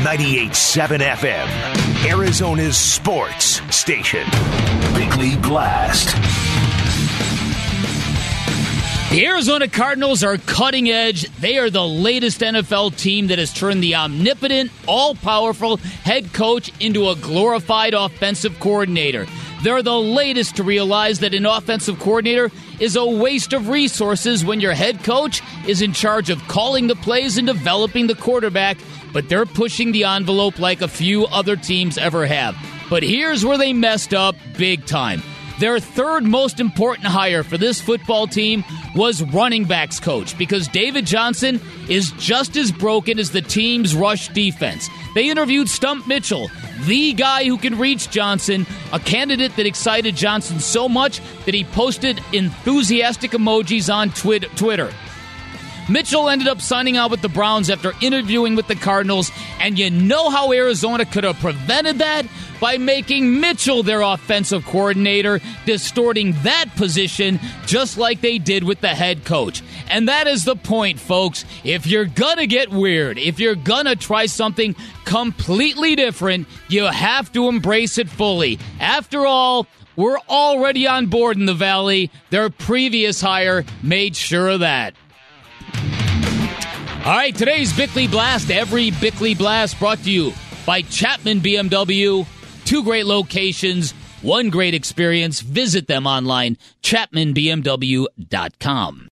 98.7 FM, Arizona's sports station. Bickley Blast. The Arizona Cardinals are cutting edge. They are the latest NFL team that has turned the omnipotent, all-powerful head coach into a glorified offensive coordinator. They're the latest to realize that an offensive coordinator is a waste of resources when your head coach is in charge of calling the plays and developing the quarterback, but they're pushing the envelope like a few other teams ever have. But here's where they messed up big time. Their third most important hire for this football team was running backs coach, because David Johnson is just as broken as the team's rush defense. They interviewed Stump Mitchell, the guy who can reach Johnson, a candidate that excited Johnson so much that he posted enthusiastic emojis on Twitter. Mitchell ended up signing out with the Browns after interviewing with the Cardinals, and you know how Arizona could have prevented that? By making Mitchell their offensive coordinator, distorting that position just like they did with the head coach. And that is the point, folks. If you're gonna get weird, if you're gonna try something completely different, you have to embrace it fully. After all, we're already on board in the Valley. Their previous hire made sure of that. All right, today's Bickley Blast. Every Bickley Blast brought to you by Chapman BMW. 2 great locations, 1 great experience. Visit them online, chapmanbmw.com.